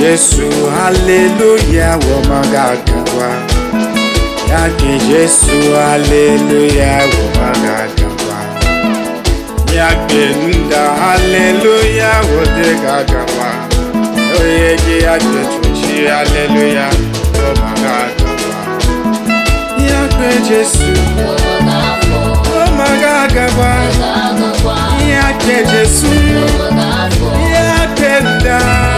Jesu, hallelujah, womagagawa. Yake Jesu, hallelujah, womagagawa. Yake nda, hallelujah, wodegagawa. Oyege yake tuchi, hallelujah, womagagawa. Yake Jesu, womagagawa. Yake Jesu, yake nda.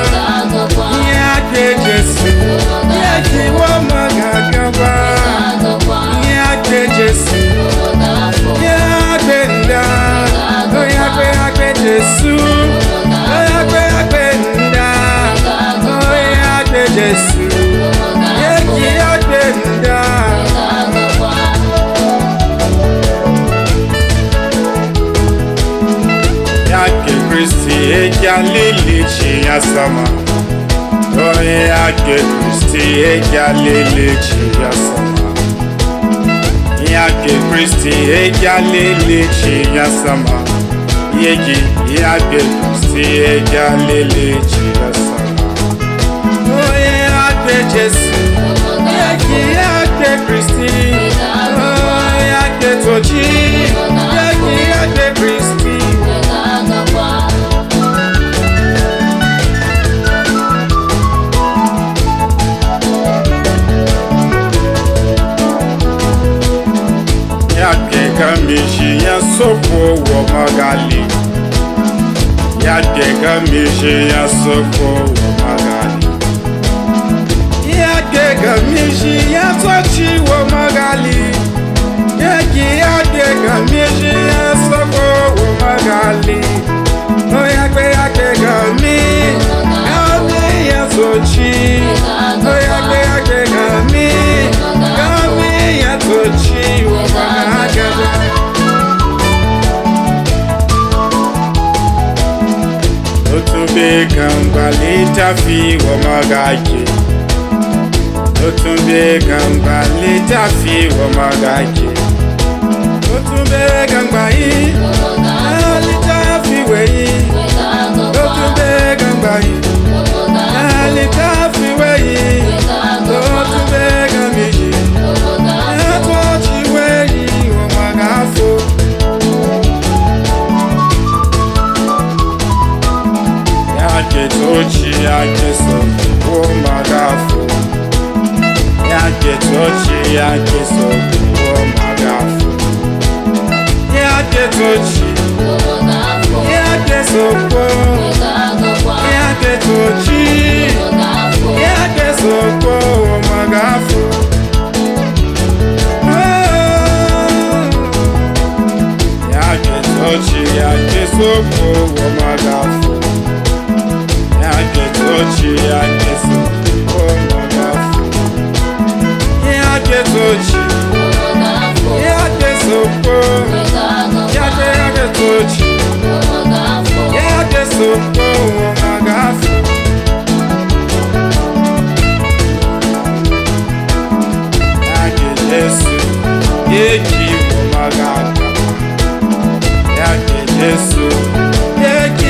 Yake Jesu, yake womagagawa. Yake Jesu, yake nda. Yake Jesu, yake nda. Yake Jesu, yake nda. Yake Kristi, yake alilichi ya sama. Yake Kristi, yake alilichi ya sama. Yake Kristi, yake alilichi ya sama. Yake Kristi, yake alilichi ya sama. Yake Jesu, yake Kristi, yake tochi, yake Kristi. Yake kamishi ya soko womagali. Yake kamishi ya soko womagali. Yake kamishi ya tochi womagali. Yake kamishi ya soko womagali. Oh yake kami ya tochi. Oh yake kami ya tochi womagali. Otumbe kambalita fi womagake. Otumbe kambalita fi womagake. Otumbe kambai alita fi weyi. Otumbe kambai alita fi weyi. Otumbe kamiji atochi weyi womagafo. Yake tochi yake so womagafo. Yake tochi yake so womagafo. Yake tochi yake so yake tochi yake so womagafo. Yake tochi yake so womagafo. Yake tochi yake so womagafo. Yake tochi yake so yake tochi yake so womagafo. Yake Jesu, yake womagagawa. Yake Jesu, yake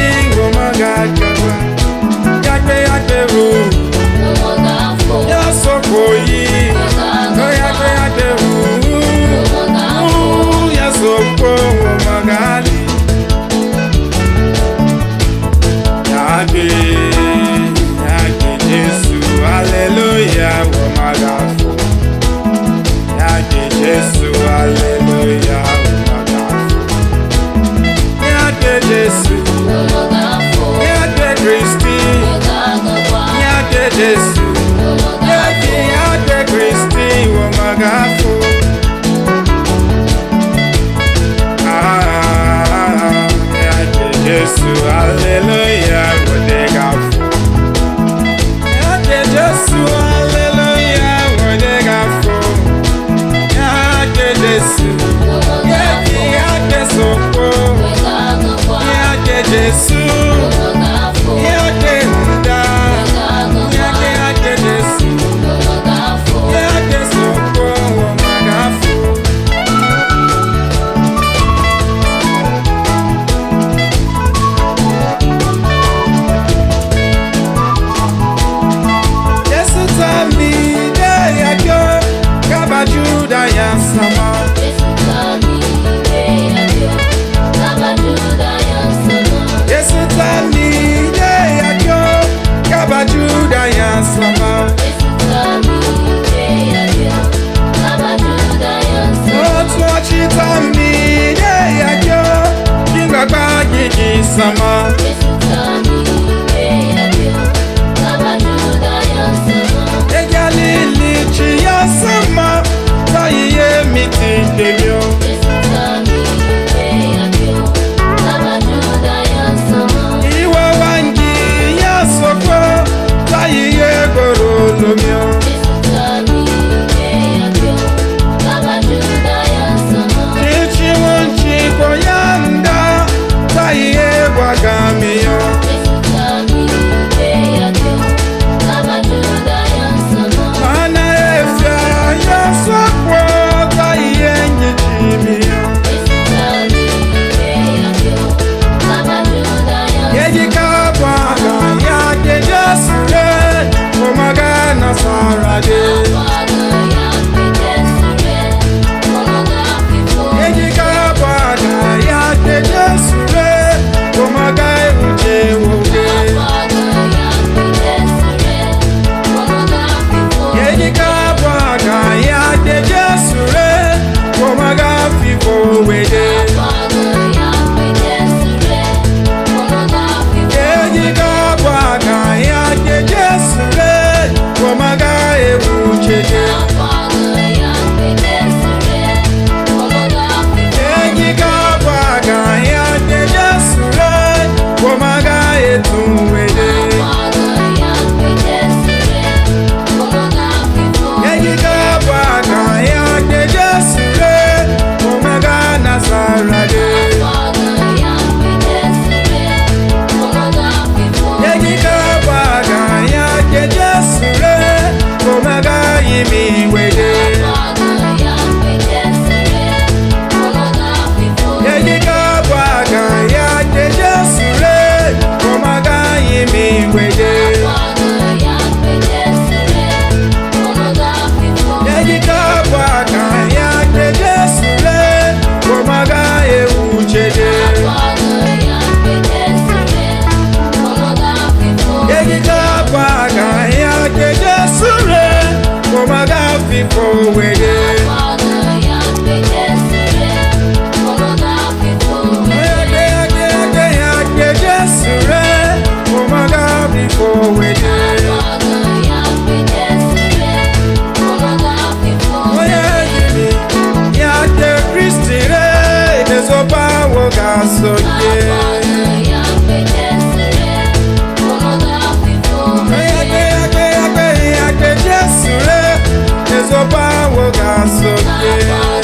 sama. Egalili chi ya sama. Tayiye miti demio. Iwa wangi ya soko. Tayiye goro lomio. Koyanda tayiye gwagamiyo. Mana efya ya sokwo tayiye nyichimiyo. Yejika bwaga ya kejesure omaga nasarade. So